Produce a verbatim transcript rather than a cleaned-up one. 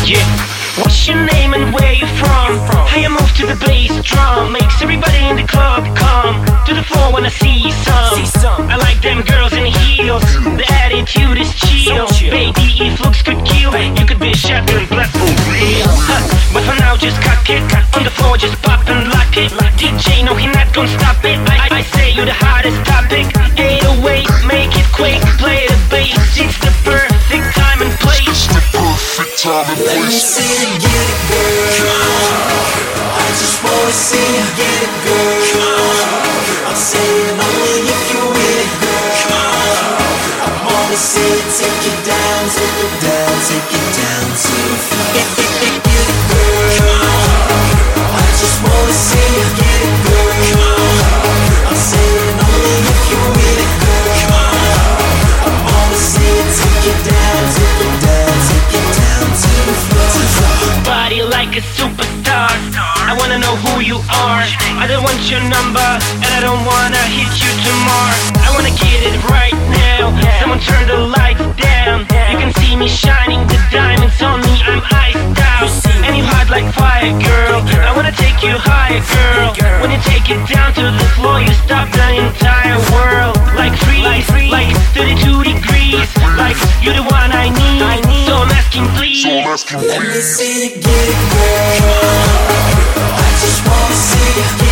Yeah. What's your name and where you from? How you move to the bass drum makes everybody in the club come to the floor when I see some. I like them girls in heels. The attitude is chill. Baby, if looks could kill, you could be a shotgun blast for real. Huh. But for now, just cock it on the floor, just pop and lock it. D J, no, he not gonna stop it. I, I say you the hottest topic. eight oh eight, make it quick. Play the bass, it's the perfect time and place. It's the perfect time and place. Let me see you get it, girl. I just wanna see you get it, girl. I'm saying only if you with it, girl. I wanna see you take it down, take it down, take it down to the floor. Get, get, get, get it, girl. I just wanna see you get it, girl. I'm saying only if you with it, girl. I wanna see you take it down, take it down, take it down to the floor. Body like a superstar. I wanna know who you are. I don't want your number, and I don't wanna hit you tomorrow. I wanna get it right now. Someone turn the lights down. You can see me shining, the diamonds on me. I'm iced out, and you hot like fire, girl. I wanna take you higher, girl. When you take it down to the floor, you stop the entire world. Like freeze, like thirty-two degrees. Like you're the one I need. So I'm asking, please. So I'm asking, Let me please. see you get it, girl. I just wanna see you get it.